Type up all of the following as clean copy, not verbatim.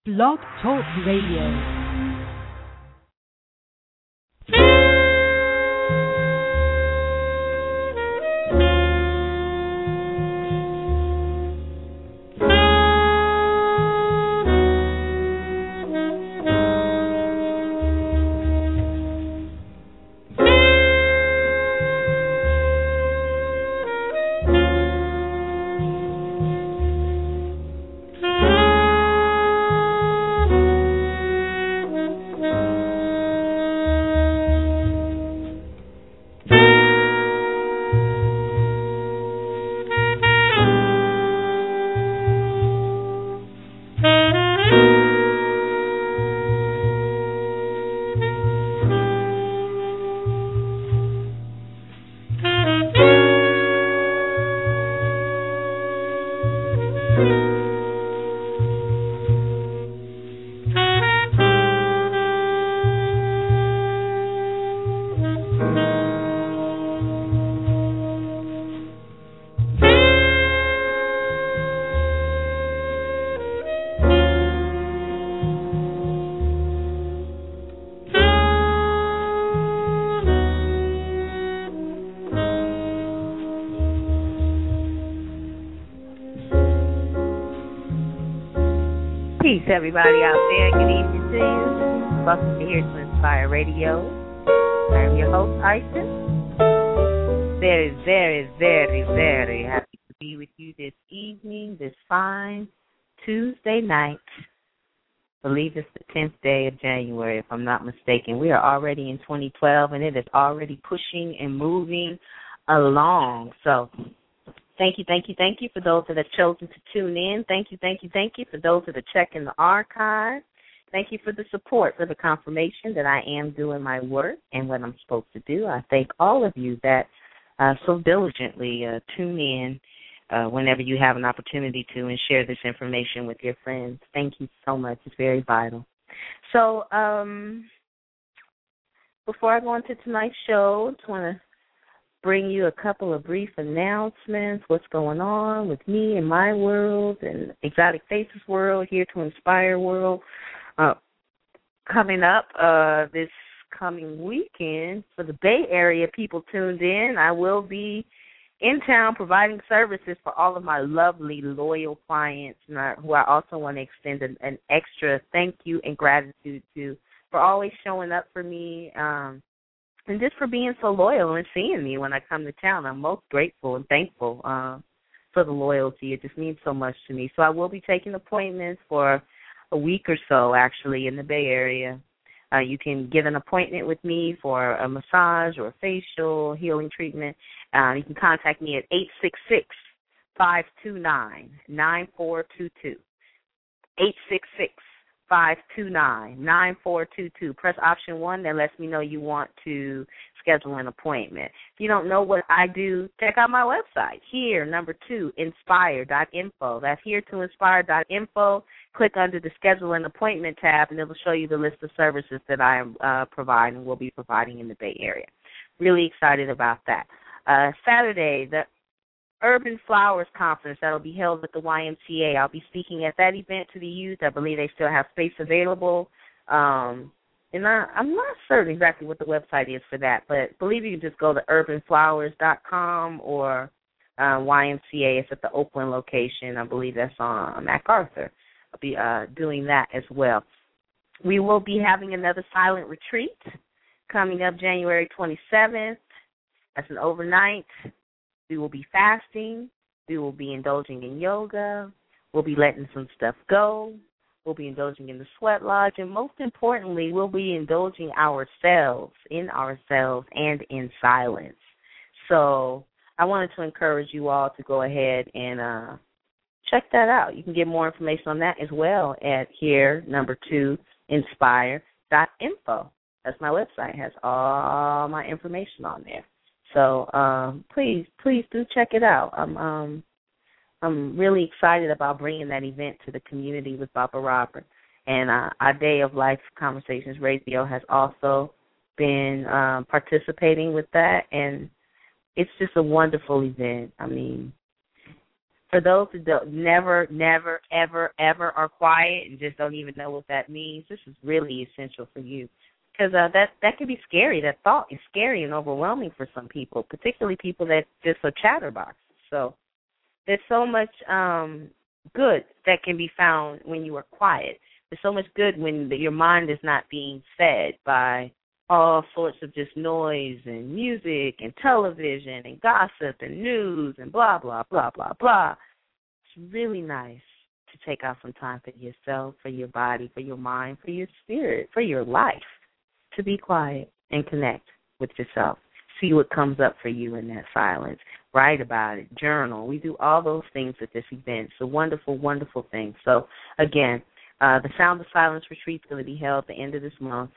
Blog Talk Radio. Peace, everybody out there. Good evening to you. Welcome to Here to Inspire Radio. I'm your host, Isis. Very, very, very, very happy to be with you this evening, this fine Tuesday night. I believe it's the 10th day of January, if I'm not mistaken. We are already in 2012, and it is already pushing and moving along. So thank you for those that have chosen to tune in. Thank you for those that are checking the archive. Thank you for the support, for the confirmation that I am doing my work and what I'm supposed to do. I thank all of you that so diligently tune in whenever you have an opportunity to and share this information with your friends. Thank you so much. It's very vital. So before I go into tonight's show, I just want to bring you a couple of brief announcements, what's going on with me and my world and Exotic Faces world, Here to Inspire world. Coming up this coming weekend for the Bay Area people tuned in, I will be in town providing services for all of my lovely, loyal clients who I also want to extend an extra thank you and gratitude to for always showing up for me, and just for being so loyal and seeing me when I come to town. I'm most grateful and thankful for the loyalty. It just means so much to me. So I will be taking appointments for a week or so, actually, in the Bay Area. You can get an appointment with me for a massage or a facial healing treatment. You can contact me at 866-529-9422. 866-529-9422. Press option 1. That lets me know you want to schedule an appointment. If you don't know what I do, check out my website, inspire.info. That's inspire.info. Click under the Schedule an Appointment tab, and it will show you the list of services that I am providing, will be providing in the Bay Area. Really excited about that. Saturday, the Urban Flowers Conference that will be held at the YMCA. I'll be speaking at that event to the youth. I believe they still have space available. And I'm not certain exactly what the website is for that, but I believe you can just go to urbanflowers.com or YMCA. It's at the Oakland location. I believe that's on MacArthur. I'll be doing that as well. We will be having another silent retreat coming up January 27th. That's an overnight. We will be fasting. We will be indulging in yoga. We'll be letting some stuff go. We'll be indulging in the sweat lodge. And most importantly, we'll be indulging ourselves and in silence. So I wanted to encourage you all to go ahead and check that out. You can get more information on that as well at inspire.info. That's my website. It has all my information on there. So please do check it out. I'm really excited about bringing that event to the community with Baba Robert. And our Day of Life Conversations Radio has also been participating with that. And it's just a wonderful event. I mean, For those who don't, never, ever are quiet and just don't even know what that means, this is really essential for you. Because that can be scary. That thought is scary and overwhelming for some people, particularly people that just are chatterboxes. So there's so much good that can be found when you are quiet. There's so much good when your mind is not being fed by all sorts of just noise and music and television and gossip and news and blah, blah, blah, blah, blah. It's really nice to take out some time for yourself, for your body, for your mind, for your spirit, for your life, to be quiet and connect with yourself. See what comes up for you in that silence. Write about it. Journal. We do all those things at this event. It's a wonderful, wonderful thing. So, again, the Sound of Silence Retreat is going to be held at the end of this month,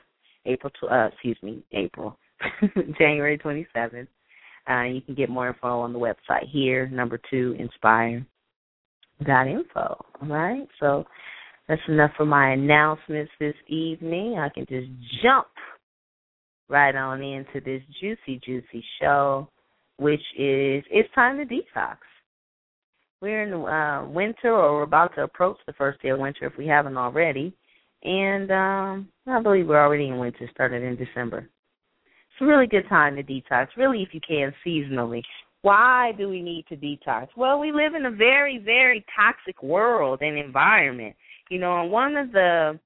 January 27th. You can get more info on the website here, 2, inspire.info. All right? So that's enough for my announcements this evening. I can just jump right on into this juicy, juicy show, which is It's Time to Detox. We're in winter, or we're about to approach the first day of winter if we haven't already. And I believe we're already in winter, started in December. It's a really good time to detox, really, if you can, seasonally. Why do we need to detox? Well, we live in a very, very toxic world and environment. You know, and one of the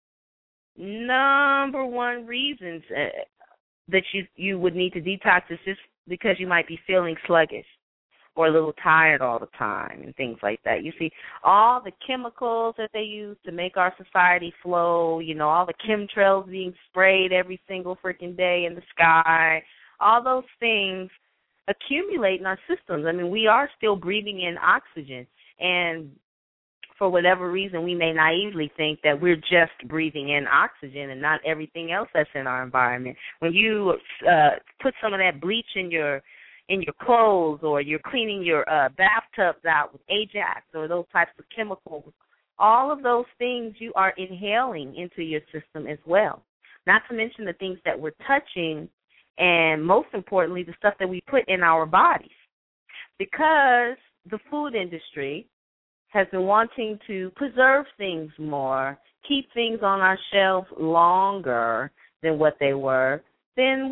number one reasons that you would need to detox is just because you might be feeling sluggish or a little tired all the time and things like that. You see, all the chemicals that they use to make our society flow, you know, all the chemtrails being sprayed every single freaking day in the sky, all those things accumulate in our systems. I mean, we are still breathing in oxygen, and for whatever reason, we may naively think that we're just breathing in oxygen and not everything else that's in our environment. When you put some of that bleach in your clothes, or you're cleaning your bathtubs out with Ajax or those types of chemicals, all of those things you are inhaling into your system as well. Not to mention the things that we're touching, and most importantly, the stuff that we put in our bodies. Because the food industry has been wanting to preserve things more, keep things on our shelves longer than what they were, then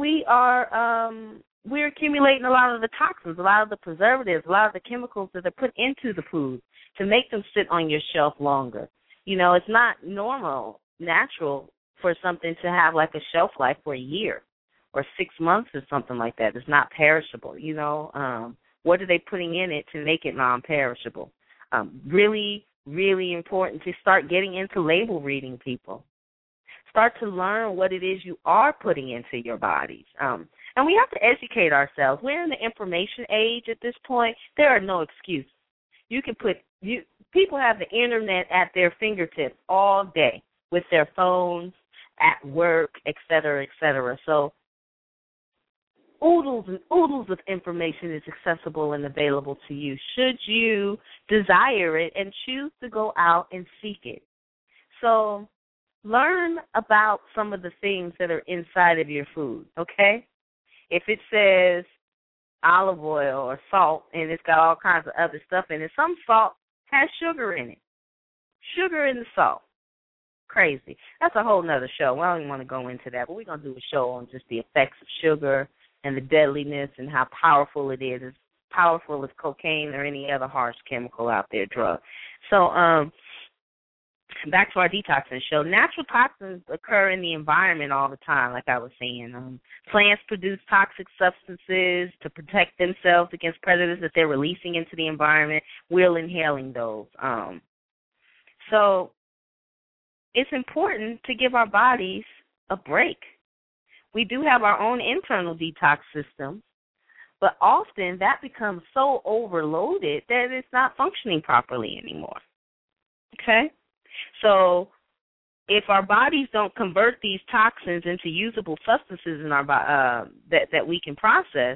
we're accumulating a lot of the toxins, a lot of the preservatives, a lot of the chemicals that are put into the food to make them sit on your shelf longer. You know, it's not natural for something to have like a shelf life for a year or 6 months or something like that. It's not perishable, you know. What are they putting in it to make it non-perishable? Really, really important to start getting into label reading, people. Start to learn what it is you are putting into your bodies. And we have to educate ourselves. We're in the information age at this point. There are no excuses. People have the internet at their fingertips all day with their phones, at work, et cetera, et cetera. So oodles and oodles of information is accessible and available to you should you desire it and choose to go out and seek it. So learn about some of the things that are inside of your food, okay? If it says olive oil or salt and it's got all kinds of other stuff in it, some salt has sugar in it. Sugar in the salt. Crazy. That's a whole nother show. I don't even want to go into that, but we're going to do a show on just the effects of sugar and the deadliness and how powerful it is. As powerful as cocaine or any other harsh chemical out there, drug. So back to our detoxing show. Natural toxins occur in the environment all the time, like I was saying. Plants produce toxic substances to protect themselves against predators that they're releasing into the environment. We're inhaling those. So it's important to give our bodies a break. We do have our own internal detox system, but often that becomes so overloaded that it's not functioning properly anymore. Okay? So if our bodies don't convert these toxins into usable substances in our that we can process,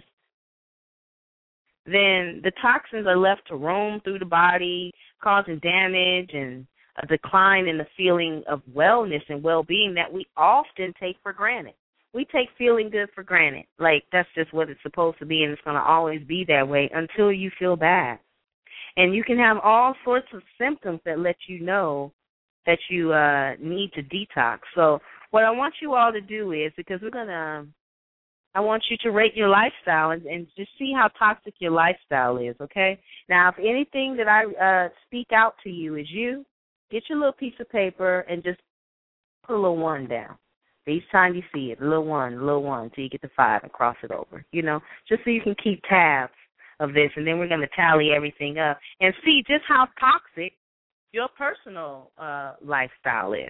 then the toxins are left to roam through the body, causing damage and a decline in the feeling of wellness and well-being that we often take for granted. We take feeling good for granted, like that's just what it's supposed to be and it's going to always be that way until you feel bad. And you can have all sorts of symptoms that let you know that you need to detox. So what I want you all to do is, because I want you to rate your lifestyle and just see how toxic your lifestyle is, okay? Now, if anything that I speak out to you is you, get your little piece of paper and just put a little 1 down. Each time you see it, a little 1, till you get to 5 and cross it over, just so you can keep tabs of this. And then we're going to tally everything up and see just how toxic your personal lifestyle is.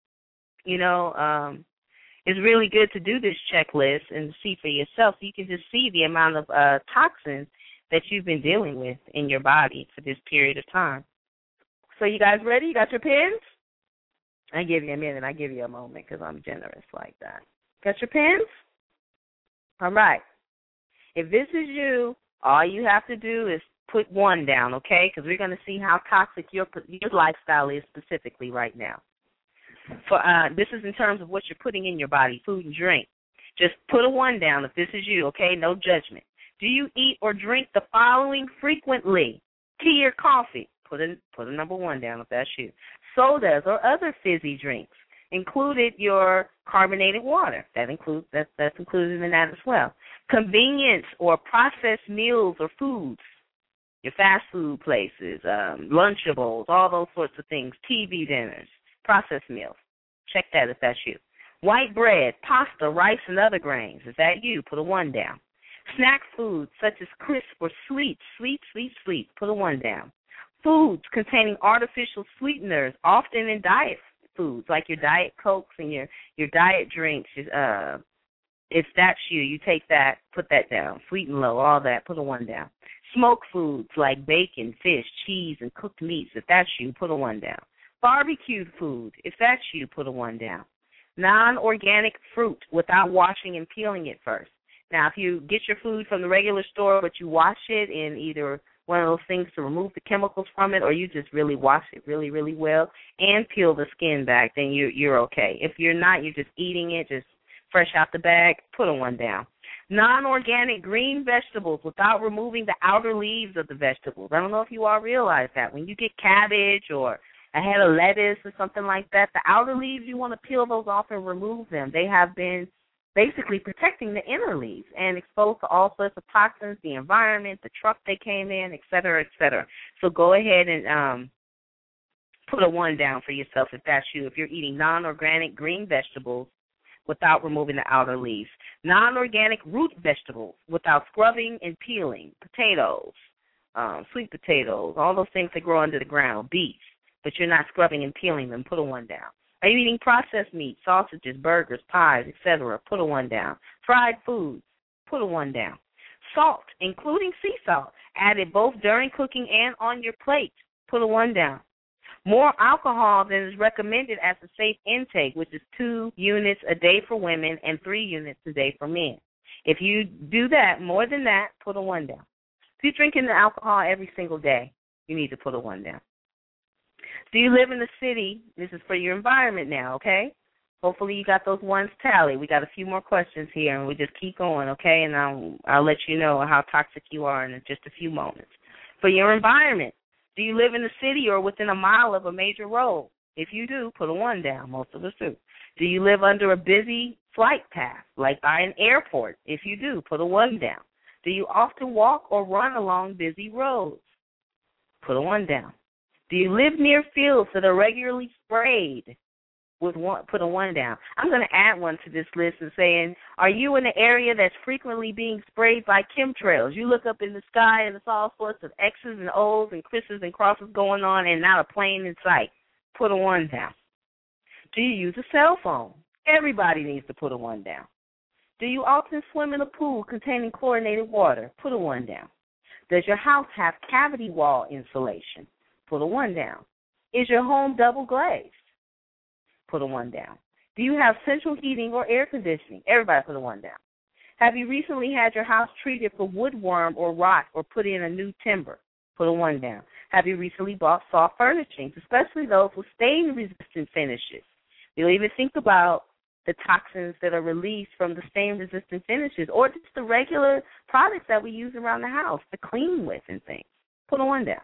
It's really good to do this checklist and see for yourself so you can just see the amount of toxins that you've been dealing with in your body for this period of time. So you guys ready? You got your pens? I give you a minute. I give you a moment because I'm generous like that. Got your pens? All right. If this is you, all you have to do is put 1 down, okay? Because we're going to see how toxic your lifestyle is specifically right now. For this is in terms of what you're putting in your body, food and drink. Just put a 1 down if this is you, okay? No judgment. Do you eat or drink the following frequently? Tea or coffee? Put a number 1 down if that's you. Sodas or other fizzy drinks. Included your carbonated water. That's included in that as well. Convenience or processed meals or foods. Your fast food places, Lunchables, all those sorts of things. TV dinners. Processed meals. Check that if that's you. White bread, pasta, rice, and other grains. Is that you? Put a 1 down. Snack foods such as crisp or sweets. Put a 1 down. Foods containing artificial sweeteners, often in diet foods, like your Diet Cokes and your diet drinks. If that's you take that, put that down. Sweet and low, all that, put a 1 down. Smoked foods like bacon, fish, cheese, and cooked meats. If that's you, put a 1 down. Barbecued food, if that's you, put a 1 down. Non-organic fruit without washing and peeling it first. Now, if you get your food from the regular store, but you wash it in either one of those things to remove the chemicals from it, or you just really wash it really, really well and peel the skin back, then you're okay. If you're not, you're just eating it, just fresh out the bag, put a 1 down. Non-organic green vegetables without removing the outer leaves of the vegetables. I don't know if you all realize that. When you get cabbage or a head of lettuce or something like that, the outer leaves, you want to peel those off and remove them. They have been basically protecting the inner leaves and exposed to all sorts of toxins, the environment, the truck they came in, et cetera, et cetera. So go ahead and put a 1 down for yourself if that's you, if you're eating non-organic green vegetables without removing the outer leaves. Non-organic root vegetables without scrubbing and peeling. Potatoes, sweet potatoes, all those things that grow under the ground, beets, but you're not scrubbing and peeling them, put a 1 down. Are you eating processed meat, sausages, burgers, pies, etc.? Put a 1 down. Fried foods, put a 1 down. Salt, including sea salt, added both during cooking and on your plate, put a 1 down. More alcohol than is recommended as a safe intake, which is 2 units a day for women and 3 units a day for men. If you do that, more than that, put a 1 down. If you're drinking the alcohol every single day, you need to put a 1 down. Do you live in the city? This is for your environment now, okay? Hopefully you got those 1s tallied. We got a few more questions here, and we just keep going, okay? And I'll let you know how toxic you are in just a few moments. For your environment, do you live in the city or within a mile of a major road? If you do, put a 1 down. Most of us do. Do you live under a busy flight path, like by an airport? If you do, put a 1 down. Do you often walk or run along busy roads? Put a 1 down. Do you live near fields that are regularly sprayed? Put a 1 down. I'm going to add 1 to this list and saying, are you in an area that's frequently being sprayed by chemtrails? You look up in the sky and it's all sorts of X's and O's and Chris's and crosses going on and not a plane in sight. Put a 1 down. Do you use a cell phone? Everybody needs to put a 1 down. Do you often swim in a pool containing chlorinated water? Put a 1 down. Does your house have cavity wall insulation? Put a 1 down. Is your home double glazed? Put a 1 down. Do you have central heating or air conditioning? Everybody put a 1 down. Have you recently had your house treated for woodworm or rot or put in a new timber? Put a 1 down. Have you recently bought soft furnishings, especially those with stain-resistant finishes? You'll even think about the toxins that are released from the stain-resistant finishes or just the regular products that we use around the house to clean with and things. Put a 1 down.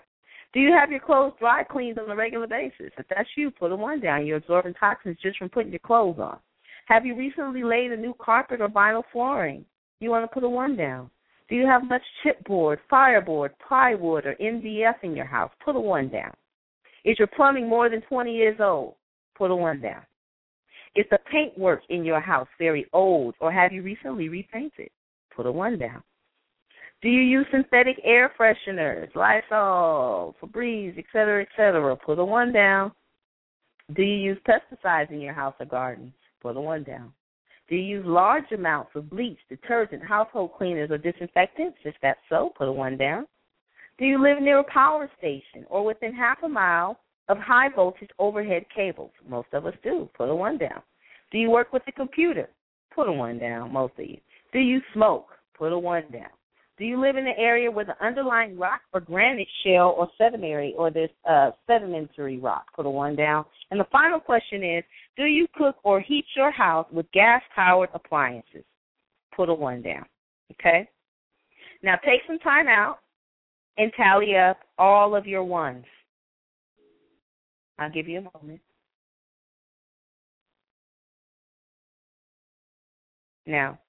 Do you have your clothes dry cleaned on a regular basis? If that's you, put a 1 down. You're absorbing toxins just from putting your clothes on. Have you recently laid a new carpet or vinyl flooring? You want to put a 1 down. Do you have much chipboard, fireboard, plywood, or MDF in your house? Put a 1 down. Is your plumbing more than 20 years old? Put a 1 down. Is the paintwork in your house very old, or have you recently repainted? Put a 1 down. Do you use synthetic air fresheners, Lysol, Febreze, etc., etc.? Put a 1 down. Do you use pesticides in your house or garden? Put a 1 down. Do you use large amounts of bleach, detergent, household cleaners, or disinfectants? If that's so, put a 1 down. Do you live near a power station or within half a mile of high-voltage overhead cables? Most of us do. Put a 1 down. Do you work with a computer? Put a 1 down, most of you. Do you smoke? Put a 1 down. Do you live in an area where the underlying rock or granite shell or sedimentary or this sedimentary rock? Put a 1 down. And the final question is, do you cook or heat your house with gas-powered appliances? Put a 1 down. Okay? Now take some time out and tally up all of your 1s. I'll give you a moment. Now,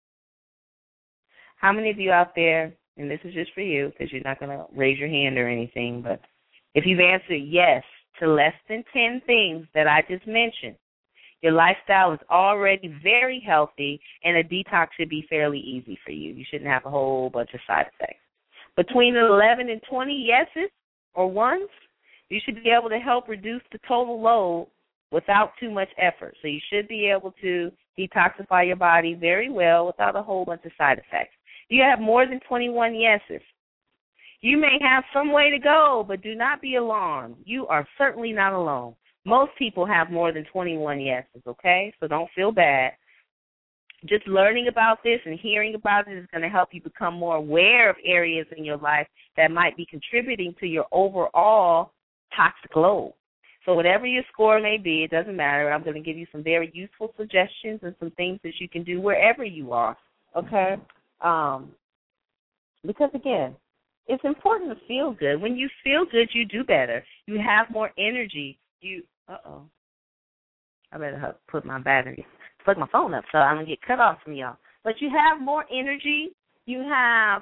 how many of you out there, and this is just for you because you're not going to raise your hand or anything, but if you've answered yes to less than 10 things that I just mentioned, your lifestyle is already very healthy and a detox should be fairly easy for you. You shouldn't have a whole bunch of side effects. Between 11 and 20 yeses or 1s, you should be able to help reduce the total load without too much effort. So you should be able to detoxify your body very well without a whole bunch of side effects. You have more than 21 yeses. You may have some way to go, but do not be alarmed. You are certainly not alone. Most people have more than 21 yeses, okay? So don't feel bad. Just learning about this and hearing about it is going to help you become more aware of areas in your life that might be contributing to your overall toxic load. So whatever your score may be, it doesn't matter. I'm going to give you some very useful suggestions and some things that you can do wherever you are, okay? Because, again, it's important to feel good. When you feel good, you do better. You have more energy. I better put my battery, plug my phone up so I don't get cut off from y'all. But you have more energy. You have,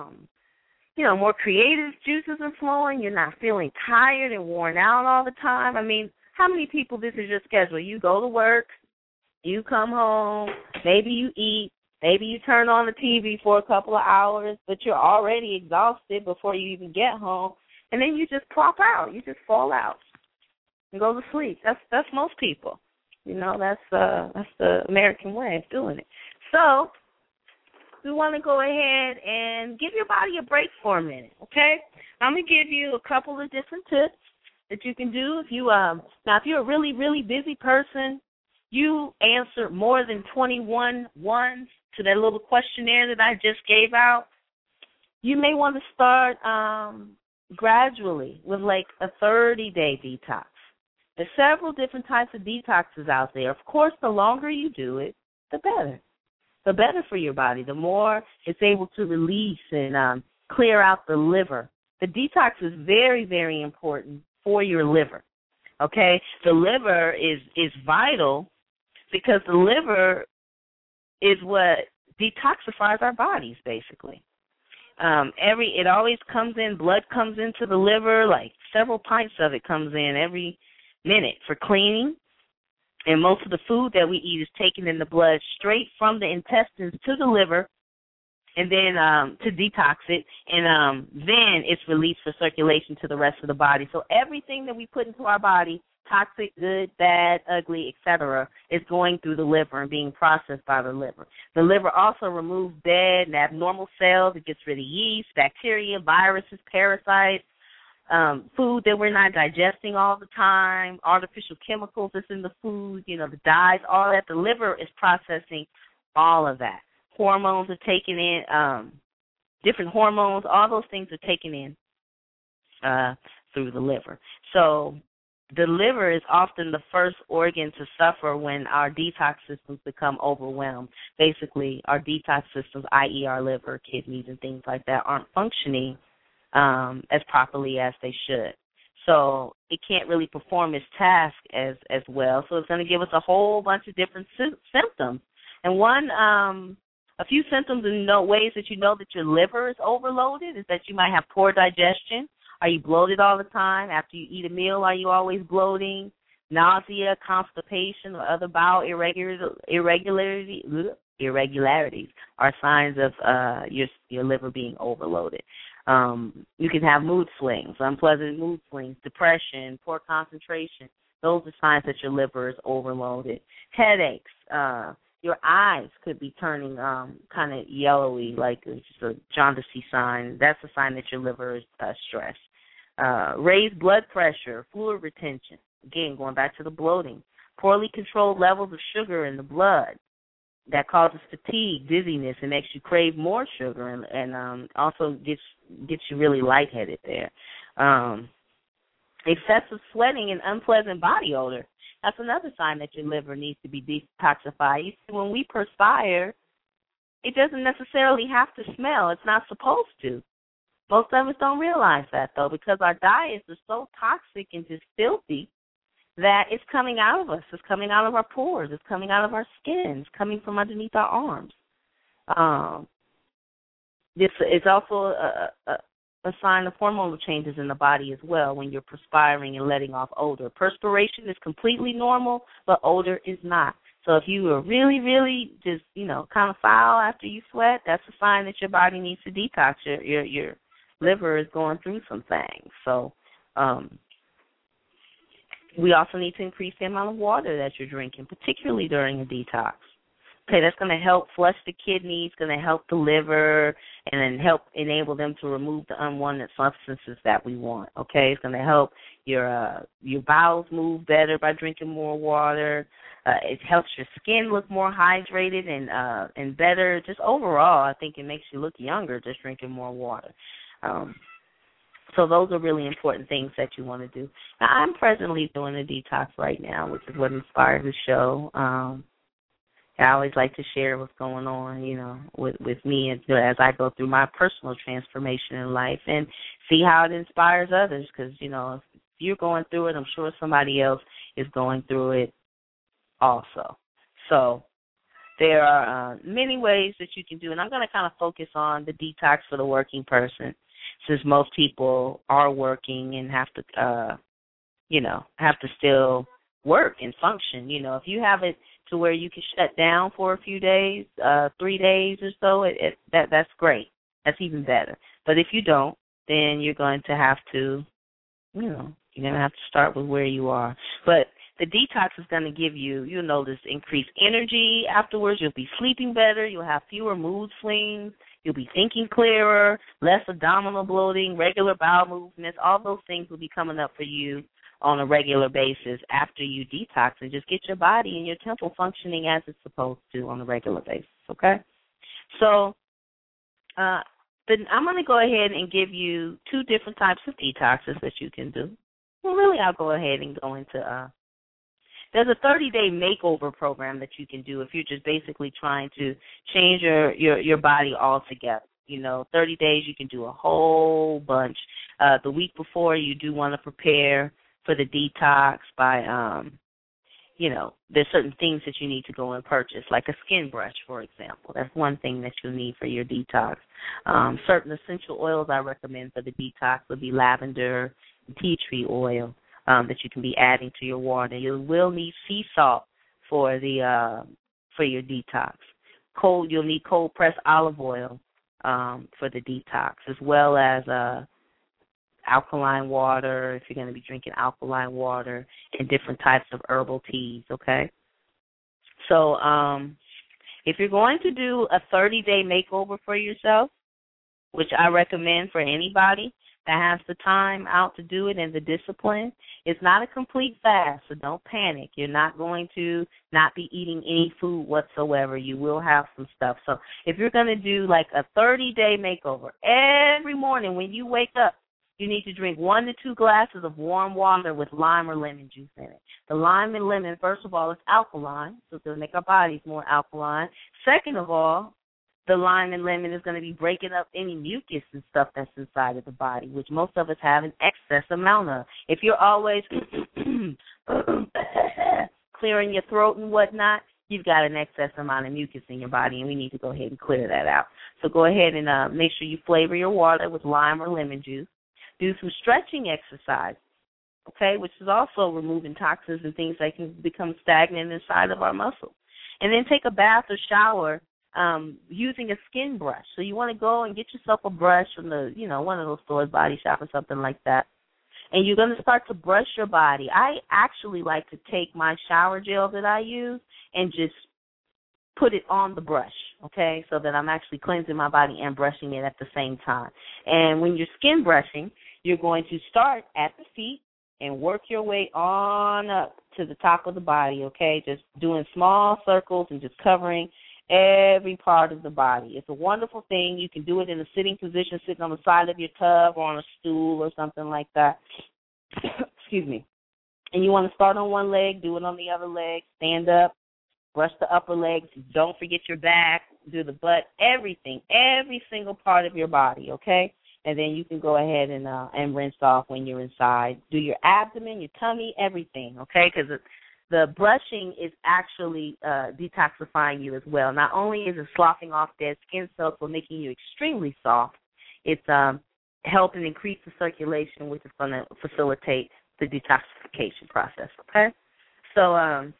more creative juices are flowing. You're not feeling tired and worn out all the time. I mean, how many people, this is your schedule? You go to work, you come home, maybe you eat, maybe you turn on the TV for a couple of hours, but you're already exhausted before you even get home, and then you just plop out. You just fall out and go to sleep. That's most people. That's the American way of doing it. So we want to go ahead and give your body a break for a minute, okay? I'm going to give you a couple of different tips that you can do. If you're a really, really busy person, you answer more than 21 ones to that little questionnaire that I just gave out, you may want to start gradually with like a 30-day detox. There's several different types of detoxes out there. Of course, the longer you do it, the better. The better for your body, the more it's able to release and clear out the liver. The detox is very, very important for your liver, okay? The liver is vital because the liver is what detoxifies our bodies, basically. It always comes in, blood comes into the liver, like several pints of it comes in every minute for cleaning. And most of the food that we eat is taken in the blood straight from the intestines to the liver and then to detox it. And then it's released for circulation to the rest of the body. So everything that we put into our body, toxic, good, bad, ugly, etc., is going through the liver and being processed by the liver. The liver also removes dead and abnormal cells. It gets rid of yeast, bacteria, viruses, parasites. Food that we're not digesting all the time, artificial chemicals that's in the food, the dyes, all that. The liver is processing all of that. Hormones are taken in, different hormones, all those things are taken in through the liver. So the liver is often the first organ to suffer when our detox systems become overwhelmed. Basically, our detox systems, i.e. our liver, kidneys, and things like that, aren't functioning as properly as they should. So it can't really perform its task as well. So it's going to give us a whole bunch of different symptoms. And a few symptoms and ways that you know that your liver is overloaded is that you might have poor digestion. Are you bloated all the time? After you eat a meal, are you always bloating? Nausea, constipation, or other bowel irregularities are signs of your liver being overloaded. You can have mood swings, unpleasant mood swings, depression, poor concentration. Those are signs that your liver is overloaded. Headaches. Your eyes could be turning kind of yellowy, like it's just a jaundicey sign. That's a sign that your liver is stressed. Raised blood pressure, fluid retention. Again, going back to the bloating. Poorly controlled levels of sugar in the blood. That causes fatigue, dizziness, and makes you crave more sugar, and also gets you really lightheaded there. Excessive sweating and unpleasant body odor. That's another sign that your liver needs to be detoxified. You see, when we perspire, it doesn't necessarily have to smell. It's not supposed to. Most of us don't realize that, though, because our diets are so toxic and just filthy that it's coming out of us. It's coming out of our pores. It's coming out of our skin. It's coming from underneath our arms. This is also a sign of hormonal changes in the body as well when you're perspiring and letting off odor. Perspiration is completely normal, but odor is not. So if you are really, really just, kind of foul after you sweat, that's a sign that your body needs to detox. Your liver is going through some things. So we also need to increase the amount of water that you're drinking, particularly during a detox. Okay, that's going to help flush the kidneys, going to help the liver, and then help enable them to remove the unwanted substances that we want. Okay, it's going to help your bowels move better by drinking more water. It helps your skin look more hydrated and better. Just overall, I think it makes you look younger just drinking more water. So those are really important things that you want to do. Now, I'm presently doing a detox right now, which is what inspired the show. I always like to share what's going on, with me as I go through my personal transformation in life and see how it inspires others. Because, if you're going through it, I'm sure somebody else is going through it also. So there are many ways that you can do, and I'm going to kind of focus on the detox for the working person, since most people are working and have to still work and function. If you have it to where you can shut down for a few days, 3 days or so, that's great. That's even better. But if you don't, then you're going to have to, you're going to have to start with where you are. But the detox is going to give you, you'll notice, increased energy afterwards. You'll be sleeping better. You'll have fewer mood swings. You'll be thinking clearer, less abdominal bloating, regular bowel movements. All those things will be coming up for you on a regular basis after you detox, and just get your body and your temple functioning as it's supposed to on a regular basis, okay? So then I'm going to go ahead and give you 2 different types of detoxes that you can do. Well, really, I'll go ahead and go into there's a 30-day makeover program that you can do if you're just basically trying to change your body altogether. 30 days, you can do a whole bunch. The week before, you do want to prepare for the detox by, there's certain things that you need to go and purchase, like a skin brush, for example. That's one thing that you'll need for your detox. Certain essential oils I recommend for the detox would be lavender and tea tree oil that you can be adding to your water. You will need sea salt for your detox. You'll need cold pressed olive oil for the detox, as well as alkaline water, if you're going to be drinking alkaline water, and different types of herbal teas, okay? So if you're going to do a 30-day makeover for yourself, which I recommend for anybody that has the time out to do it and the discipline, it's not a complete fast, so don't panic. You're not going to not be eating any food whatsoever. You will have some stuff. So if you're going to do like a 30-day makeover, every morning when you wake up, you need to drink 1 to 2 glasses of warm water with lime or lemon juice in it. The lime and lemon, first of all, is alkaline, so it's going to make our bodies more alkaline. Second of all, the lime and lemon is going to be breaking up any mucus and stuff that's inside of the body, which most of us have an excess amount of. If you're always clearing your throat and whatnot, you've got an excess amount of mucus in your body, and we need to go ahead and clear that out. So go ahead and make sure you flavor your water with lime or lemon juice. Do some stretching exercise, okay, which is also removing toxins and things that can become stagnant inside of our muscles. And then take a bath or shower using a skin brush. So you want to go and get yourself a brush from one of those stores, Body Shop or something like that. And you're going to start to brush your body. I actually like to take my shower gel that I use and just put it on the brush, okay, so that I'm actually cleansing my body and brushing it at the same time. And when you're skin brushing, you're going to start at the feet and work your way on up to the top of the body, okay, just doing small circles and just covering every part of the body. It's a wonderful thing. You can do it in a sitting position, sitting on the side of your tub or on a stool or something like that. Excuse me. And you want to start on one leg, do it on the other leg, stand up, brush the upper legs. Don't forget your back, do the butt, everything, every single part of your body, okay? And then you can go ahead and rinse off when you're inside. Do your abdomen, your tummy, everything, okay? Because the brushing is actually detoxifying you as well. Not only is it sloughing off dead skin cells but making you extremely soft, it's helping increase the circulation, which is going to facilitate the detoxification process, okay? So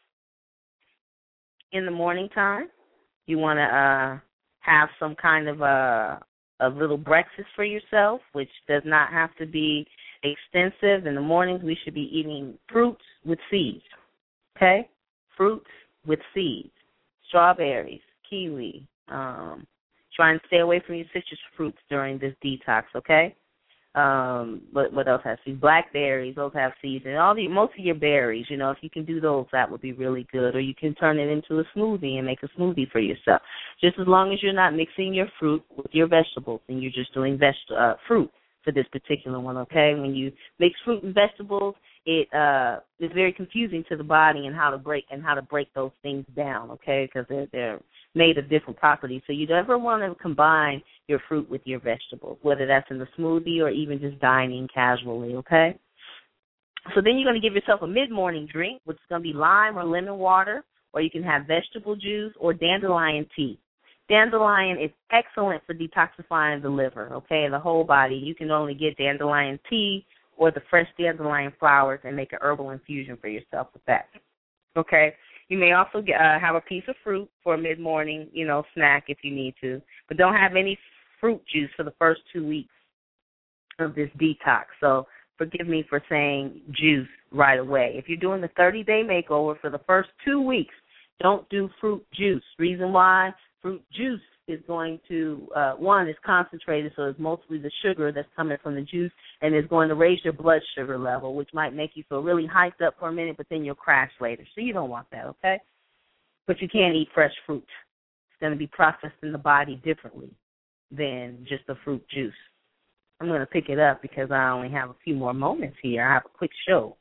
in the morning time, you want to have some kind of a little breakfast for yourself, which does not have to be extensive. In the mornings, we should be eating fruits with seeds. Okay, fruits with seeds, strawberries, kiwi. Try and stay away from your citrus fruits during this detox. Okay. What else has seeds? Blackberries, those have seeds, and most of your berries. If you can do those, that would be really good. Or you can turn it into a smoothie and make a smoothie for yourself. Just as long as you're not mixing your fruit with your vegetables, and you're just doing fruit for this particular one. Okay. When you mix fruit and vegetables, it is very confusing to the body and how to break those things down, okay, because they're made of different properties. So you never want to combine your fruit with your vegetables, whether that's in the smoothie or even just dining casually, okay? So then you're going to give yourself a mid-morning drink, which is going to be lime or lemon water, or you can have vegetable juice or dandelion tea. Dandelion is excellent for detoxifying the liver, okay, and the whole body. You can only get dandelion tea or the fresh dandelion flowers and make an herbal infusion for yourself with that. Okay? You may also have a piece of fruit for a mid-morning, snack if you need to. But don't have any fruit juice for the first 2 weeks of this detox. So forgive me for saying juice right away. If you're doing the 30-day makeover for the first 2 weeks, don't do fruit juice. Reason why? Fruit juice is going to, one, is concentrated, so it's mostly the sugar that's coming from the juice, and it's going to raise your blood sugar level, which might make you feel really hyped up for a minute, but then you'll crash later. So you don't want that, okay? But you can't eat fresh fruit. It's going to be processed in the body differently than just the fruit juice. I'm going to pick it up because I only have a few more moments here. I have a quick show.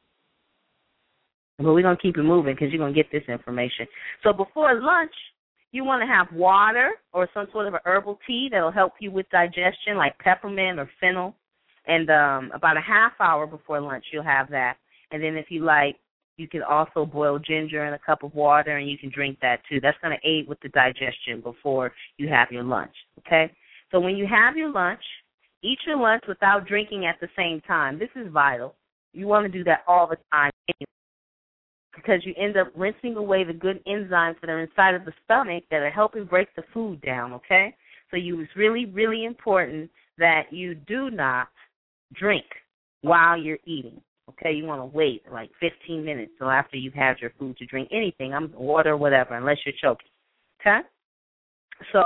But we're going to keep it moving because you're going to get this information. So before lunch, you want to have water or some sort of a herbal tea that will help you with digestion, like peppermint or fennel. And about a half hour before lunch, you'll have that. And then if you like, you can also boil ginger in a cup of water, and you can drink that too. That's going to aid with the digestion before you have your lunch, okay? So when you have your lunch, eat your lunch without drinking at the same time. This is vital. You want to do that all the time because you end up rinsing away the good enzymes that are inside of the stomach that are helping break the food down, okay? So it's really, really important that you do not drink while you're eating, okay? You want to wait like 15 minutes till after you've had your food to drink anything, water or whatever, unless you're choking, okay? So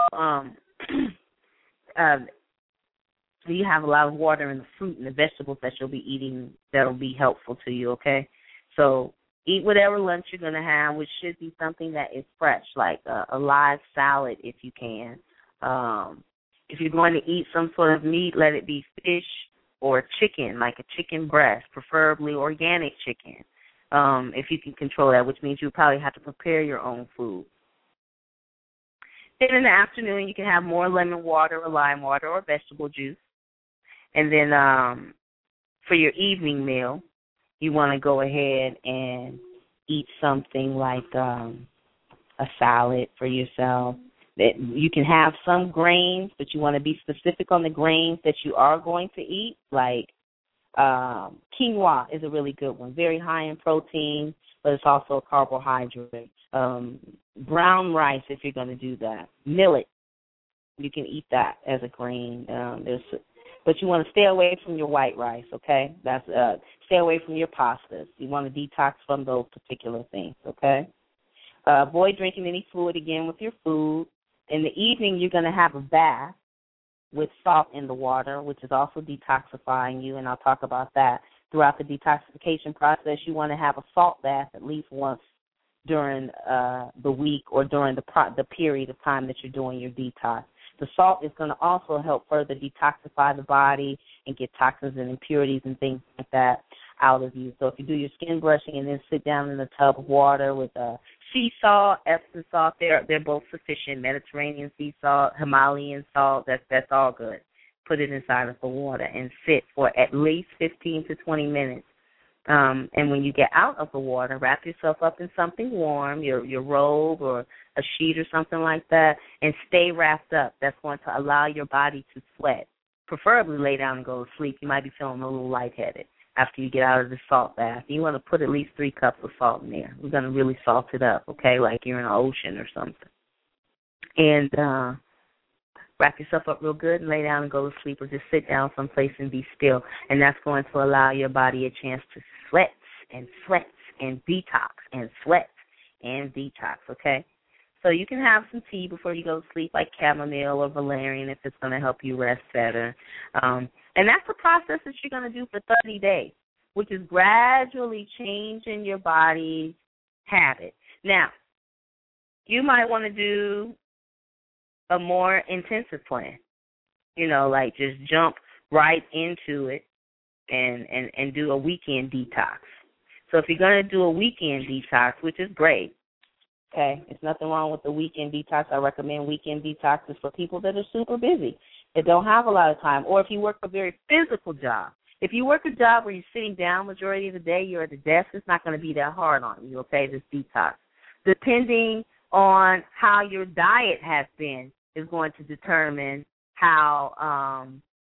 you have a lot of water in the fruit and the vegetables that you'll be eating that will be helpful to you, okay? So eat whatever lunch you're going to have, which should be something that is fresh, like a live salad if you can. If you're going to eat some sort of meat, let it be fish or chicken, like a chicken breast, preferably organic chicken, if you can control that, which means you probably have to prepare your own food. Then in the afternoon, you can have more lemon water or lime water or vegetable juice. And then for your evening meal, you want to go ahead and eat something like a salad for yourself. That you can have some grains, but you want to be specific on the grains that you are going to eat. Like quinoa is a really good one, very high in protein, but it's also a carbohydrate. Brown rice, if you're going to do that. Millet, you can eat that as a grain. But you want to stay away from your white rice, okay? That's stay away from your pastas. You want to detox from those particular things, okay? Avoid drinking any fluid again with your food. In the evening, you're going to have a bath with salt in the water, which is also detoxifying you, and I'll talk about that. Throughout the detoxification process, you want to have a salt bath at least once during the week or during the period of time that you're doing your detox. The salt is going to also help further detoxify the body and get toxins and impurities and things like that out of you. So if you do your skin brushing and then sit down in a tub of water with sea salt, Epsom salt, they're both sufficient. Mediterranean sea salt, Himalayan salt, that's all good. Put it inside of the water and sit for at least 15 to 20 minutes. And when you get out of the water, wrap yourself up in something warm, your robe or a sheet or something like that, and stay wrapped up. That's going to allow your body to sweat. Preferably lay down and go to sleep. You might be feeling a little lightheaded after you get out of the salt bath. You want to put at least 3 cups of salt in there. We're going to really salt it up, okay, like you're in an ocean or something. And wrap yourself up real good and lay down and go to sleep, or just sit down someplace and be still. And that's going to allow your body a chance to sweat and detox and sweat and detox, okay? So you can have some tea before you go to sleep, like chamomile or valerian, if it's going to help you rest better. And that's the process that you're going to do for 30 days, which is gradually changing your body's habit. Now, you might want to do a more intensive plan, like just jump right into it and do a weekend detox. So if you're going to do a weekend detox, which is great, okay, there's nothing wrong with the weekend detox. I recommend weekend detoxes for people that are super busy, that don't have a lot of time, or if you work a very physical job. If you work a job where you're sitting down majority of the day, you're at the desk, it's not going to be that hard on you, okay, this detox. Depending on how your diet has been is going to determine how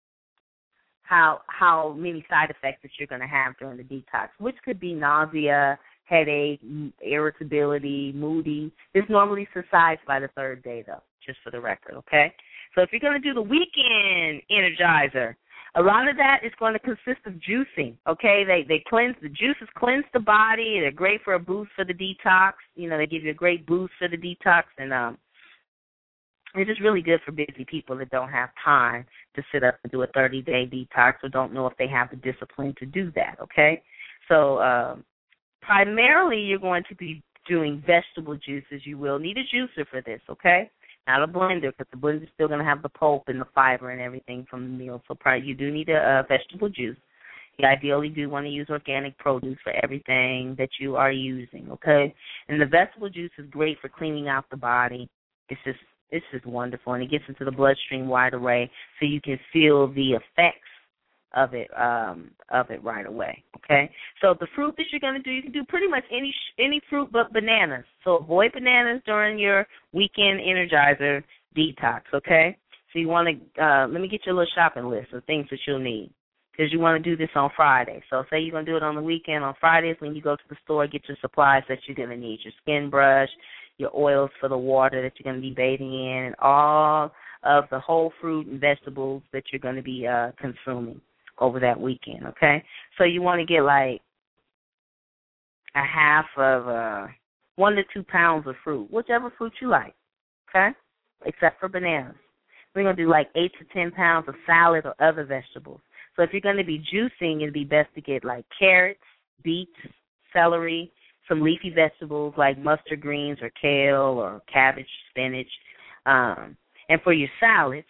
many side effects that you're going to have during the detox, which could be nausea, headache, irritability, moody. This normally subsides by the 3rd day, though, just for the record, okay? So if you're going to do the weekend energizer, a lot of that is going to consist of juicing, okay? They cleanse, the juices cleanse the body. They're great for a boost for the detox. They give you a great boost for the detox, and it's just really good for busy people that don't have time to sit up and do a 30-day detox or don't know if they have the discipline to do that, okay? So primarily you're going to be doing vegetable juices. You will need a juicer for this, okay? Not a blender, because the blender is still going to have the pulp and the fiber and everything from the meal. So you do need a vegetable juice. You ideally do want to use organic produce for everything that you are using, okay? And the vegetable juice is great for cleaning out the body. It's just wonderful, and it gets into the bloodstream right away, so you can feel the effects of it right away, okay? So the fruit that you're going to do, you can do pretty much any fruit but bananas. So avoid bananas during your weekend energizer detox, okay? So you want to, let me get you a little shopping list of things that you'll need, because you want to do this on Friday. So say you're going to do it on the weekend. On Fridays, when you go to the store, get your supplies that you're going to need, your skin brush, your oils for the water that you're going to be bathing in, and all of the whole fruit and vegetables that you're going to be consuming over that weekend, okay? So you want to get like a half of 1 to 2 pounds of fruit, whichever fruit you like, okay, except for bananas. We're going to do like 8 to 10 pounds of salad or other vegetables. So if you're going to be juicing, it'd be best to get like carrots, beets, celery, some leafy vegetables like mustard greens or kale or cabbage, spinach. And for your salads,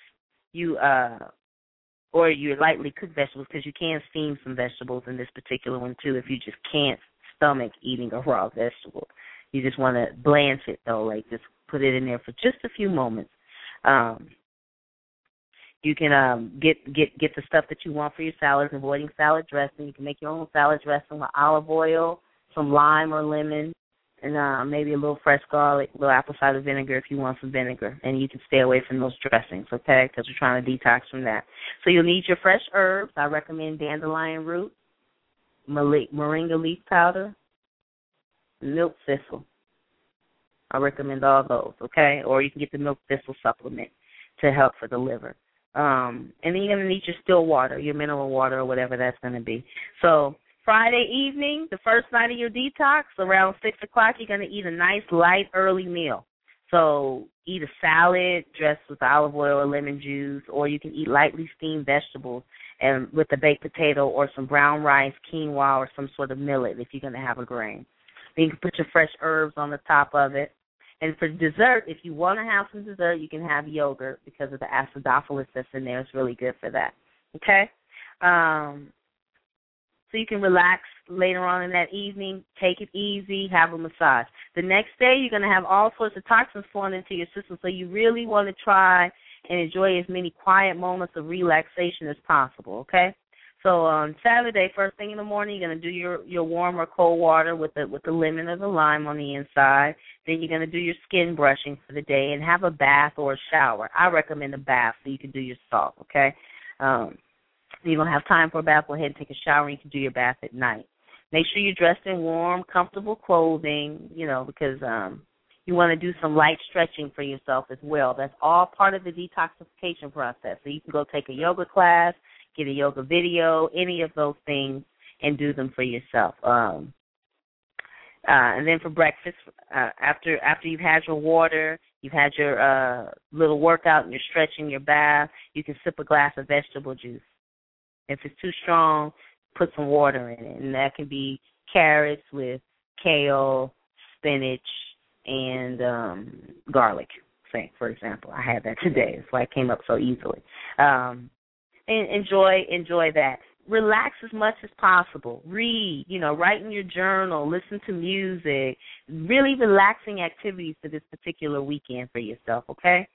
or your lightly cooked vegetables, because you can steam some vegetables in this particular one too if you just can't stomach eating a raw vegetable. You just want to blanch it, though, like just put it in there for just a few moments. You can get the stuff that you want for your salads, avoiding salad dressing. You can make your own salad dressing with olive oil, some lime or lemon, and maybe a little fresh garlic, a little apple cider vinegar if you want some vinegar. And you can stay away from those dressings, okay, because we're trying to detox from that. So you'll need your fresh herbs. I recommend dandelion root, moringa leaf powder, milk thistle. I recommend all those, okay? Or you can get the milk thistle supplement to help for the liver. And then you're going to need your still water, your mineral water or whatever that's going to be. So Friday evening, the first night of your detox, around 6 o'clock, you're going to eat a nice light early meal. So eat a salad dressed with olive oil or lemon juice, or you can eat lightly steamed vegetables and with a baked potato or some brown rice, quinoa, or some sort of millet if you're going to have a grain. Then you can put your fresh herbs on the top of it. And for dessert, if you want to have some dessert, you can have yogurt because of the acidophilus that's in there. It's really good for that. Okay? So you can relax later on in that evening, take it easy, have a massage. The next day, you're going to have all sorts of toxins flowing into your system, so you really want to try and enjoy as many quiet moments of relaxation as possible, okay? So on Saturday, first thing in the morning, you're going to do your warm or cold water with the lemon or the lime on the inside. Then you're going to do your skin brushing for the day and have a bath or a shower. I recommend a bath so you can do your salt, okay? If you don't have time for a bath, go ahead and take a shower, and you can do your bath at night. Make sure you're dressed in warm, comfortable clothing, because you want to do some light stretching for yourself as well. That's all part of the detoxification process. So you can go take a yoga class, get a yoga video, any of those things, and do them for yourself. And then for breakfast, after you've had your water, you've had your little workout and your stretching, your bath, you can sip a glass of vegetable juice. If it's too strong, put some water in it. And that can be carrots with kale, spinach, and garlic, say, for example. I had that today. That's why it came up so easily. And enjoy that. Relax as much as possible. Read, write in your journal, listen to music, really relaxing activities for this particular weekend for yourself, okay?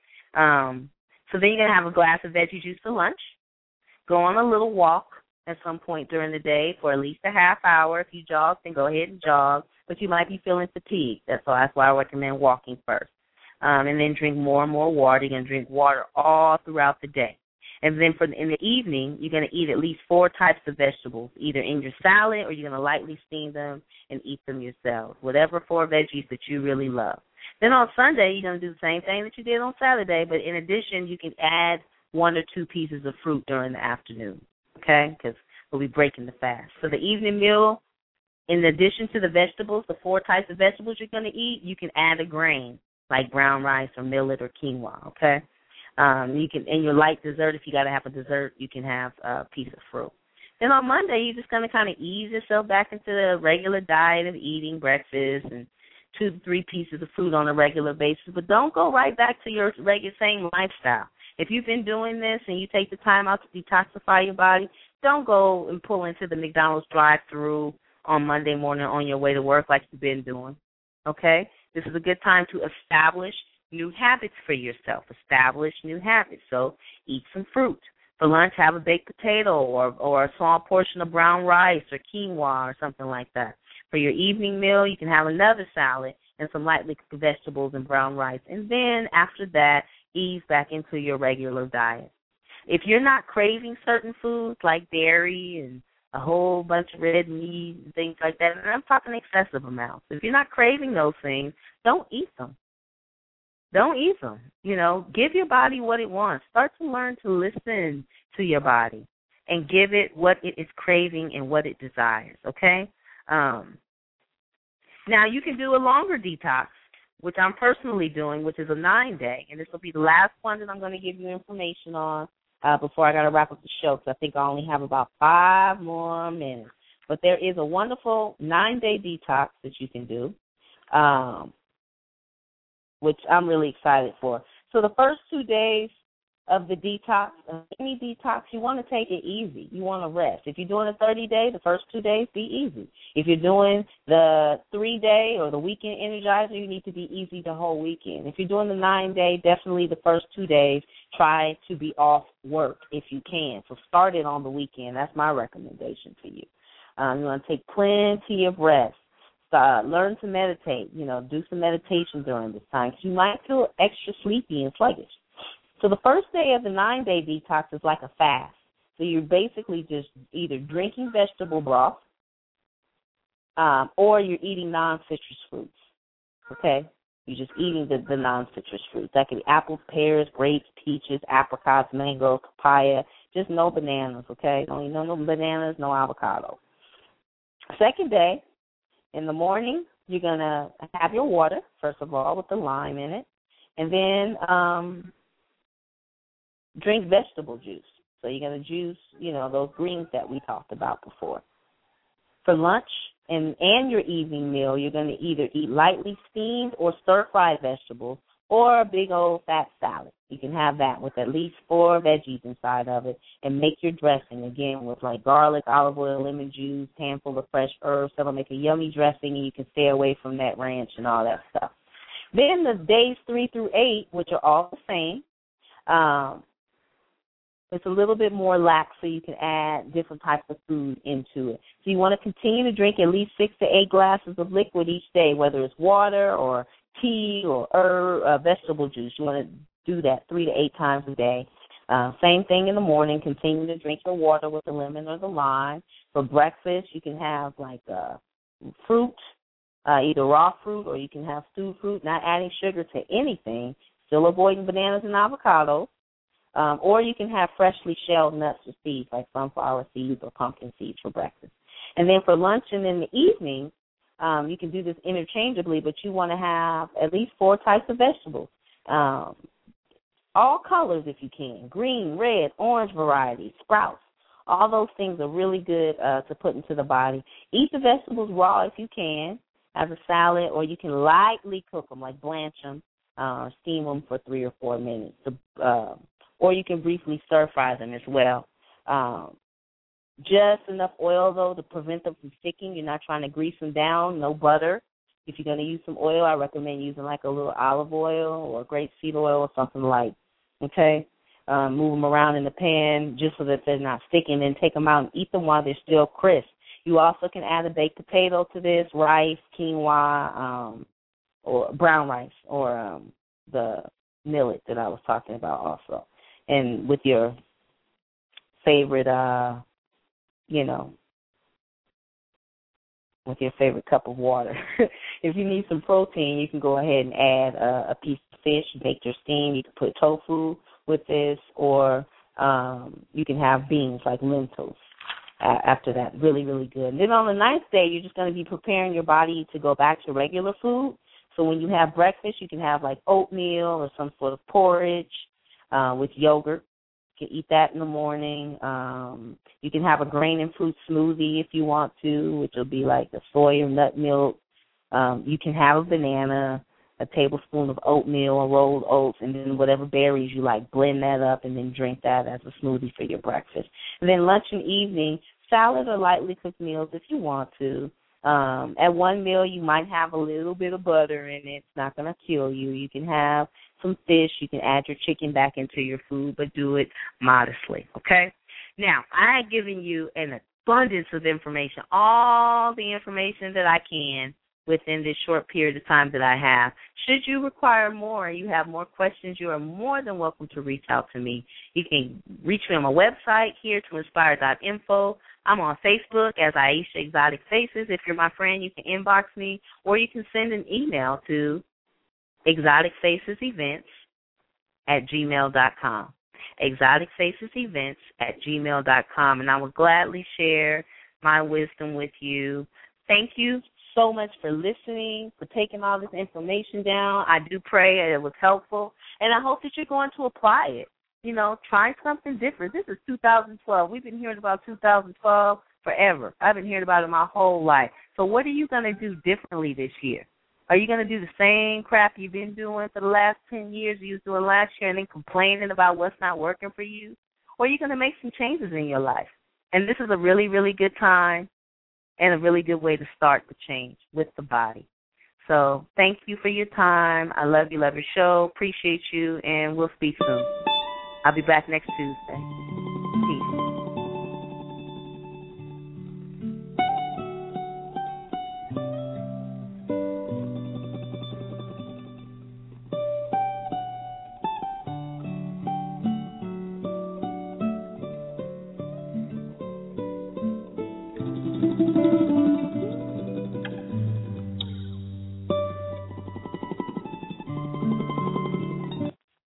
So then you're going to have a glass of veggie juice for lunch. Go on a little walk at some point during the day for at least a half hour. If you jog, then go ahead and jog, but you might be feeling fatigued. That's why I recommend walking first. And then drink more and more water. You're going to drink water all throughout the day. And then in the evening, you're going to eat at least 4 types of vegetables, either in your salad or you're going to lightly steam them and eat them yourself, whatever 4 veggies that you really love. Then on Sunday, you're going to do the same thing that you did on Saturday, but in addition, you can add 1 or 2 pieces of fruit during the afternoon, okay, because we'll be breaking the fast. So the evening meal, in addition to the vegetables, the 4 types of vegetables you're going to eat, you can add a grain like brown rice or millet or quinoa, okay? You can, in your light dessert, if you got to have a dessert, you can have a piece of fruit. Then on Monday, you're just going to kind of ease yourself back into the regular diet of eating breakfast and 2 to 3 pieces of fruit on a regular basis. But don't go right back to your regular same lifestyle. If you've been doing this and you take the time out to detoxify your body, don't go and pull into the McDonald's drive-thru on Monday morning on your way to work like you've been doing, okay? This is a good time to establish new habits for yourself. Establish new habits. So eat some fruit. For lunch, have a baked potato or a small portion of brown rice or quinoa or something like that. For your evening meal, you can have another salad and some lightly cooked vegetables and brown rice. And then after that, ease back into your regular diet. If you're not craving certain foods like dairy and a whole bunch of red meat and things like that, and I'm talking excessive amounts. If you're not craving those things, don't eat them. Don't eat them. Give your body what it wants. Start to learn to listen to your body and give it what it is craving and what it desires, okay? Now, you can do a longer detox, which I'm personally doing, which is a 9-day, and this will be the last one that I'm going to give you information on before I got to wrap up the show, because I think I only have about 5 more minutes. But there is a wonderful 9-day detox that you can do, which I'm really excited for. So the first 2 days of the detox, any detox, you want to take it easy. You want to rest. If you're doing a 30-day, the first 2 days, be easy. If you're doing the 3-day or the weekend energizer, you need to be easy the whole weekend. If you're doing the 9-day, definitely the first 2 days, try to be off work if you can. So start it on the weekend. That's my recommendation for you. You want to take plenty of rest. Learn to meditate. Do some meditation during this time. You might feel extra sleepy and sluggish. So the first day of the 9-day detox is like a fast. So you're basically just either drinking vegetable broth or you're eating non-citrus fruits, okay? You're just eating the non-citrus fruits. That could be apples, pears, grapes, peaches, apricots, mangoes, papaya, just no bananas, okay? Don't eat no bananas, no avocado. Second day, in the morning, you're going to have your water, first of all, with the lime in it, and then drink vegetable juice. So you're going to juice, those greens that we talked about before. For lunch and your evening meal, you're going to either eat lightly steamed or stir-fried vegetables or a big old fat salad. You can have that with at least 4 veggies inside of it and make your dressing, again, with like garlic, olive oil, lemon juice, handful of fresh herbs. That'll make a yummy dressing, and you can stay away from that ranch and all that stuff. Then the days 3 through 8, which are all the same, it's a little bit more lax, so you can add different types of food into it. So you want to continue to drink at least 6 to 8 glasses of liquid each day, whether it's water or tea or vegetable juice. You want to do that 3 to 8 times a day. Same thing in the morning. Continue to drink your water with the lemon or the lime. For breakfast, you can have like fruit, either raw fruit or you can have stewed fruit, not adding sugar to anything, still avoiding bananas and avocados. Or you can have freshly shelled nuts or seeds like sunflower seeds or pumpkin seeds for breakfast. And then for lunch and in the evening, you can do this interchangeably, but you want to have at least 4 types of vegetables, all colors if you can, green, red, orange varieties, sprouts. All those things are really good to put into the body. Eat the vegetables raw if you can as a salad, or you can lightly cook them, like blanch them, steam them for 3 or 4 minutes. Or you can briefly stir-fry them as well. Just enough oil, though, to prevent them from sticking. You're not trying to grease them down. No butter. If you're going to use some oil, I recommend using like a little olive oil or grapeseed oil or something light, okay? Move them around in the pan just so that they're not sticking, then take them out and eat them while they're still crisp. You also can add a baked potato to this, rice, quinoa, or brown rice, or the millet that I was talking about also. And with your favorite, with your favorite cup of water. If you need some protein, you can go ahead and add a piece of fish, baked or steamed. You can put tofu with this, or you can have beans like lentils after that. Really, really good. And then on the 9th day, you're just going to be preparing your body to go back to regular food. So when you have breakfast, you can have like oatmeal or some sort of porridge with yogurt. You can eat that in the morning. You can have a grain and fruit smoothie if you want to, which will be like a soy or nut milk. You can have a banana, a tablespoon of oatmeal or rolled oats, and then whatever berries you like, blend that up and then drink that as a smoothie for your breakfast. And then lunch and evening, salad or lightly cooked meals if you want to. At one meal, you might have a little bit of butter in it. It's not going to kill you. You can have some fish. You can add your chicken back into your food, but do it modestly, okay? Now, I have given you an abundance of information, all the information that I can within this short period of time that I have. Should you require more, you have more questions, you are more than welcome to reach out to me. You can reach me on my website, heretoinspire.info. I'm on Facebook as Aisha Exotic Faces. If you're my friend, you can inbox me, or you can send an email to exoticfacesevents@gmail.com. exoticfacesevents@gmail.com, and I will gladly share my wisdom with you. Thank you so much for listening, for taking all this information down. I do pray it was helpful, and I hope that you're going to apply it. You know, try something different. This is 2012. We've been hearing about 2012 forever. I've been hearing about it my whole life. So what are you going to do differently this year? Are you going to do the same crap you've been doing for the last 10 years you was doing last year and then complaining about what's not working for you? Or are you going to make some changes in your life? And this is a really, really good time and a really good way to start the change with the body. So thank you for your time. I love your show. Appreciate you, and we'll speak soon. I'll be back next Tuesday. Peace.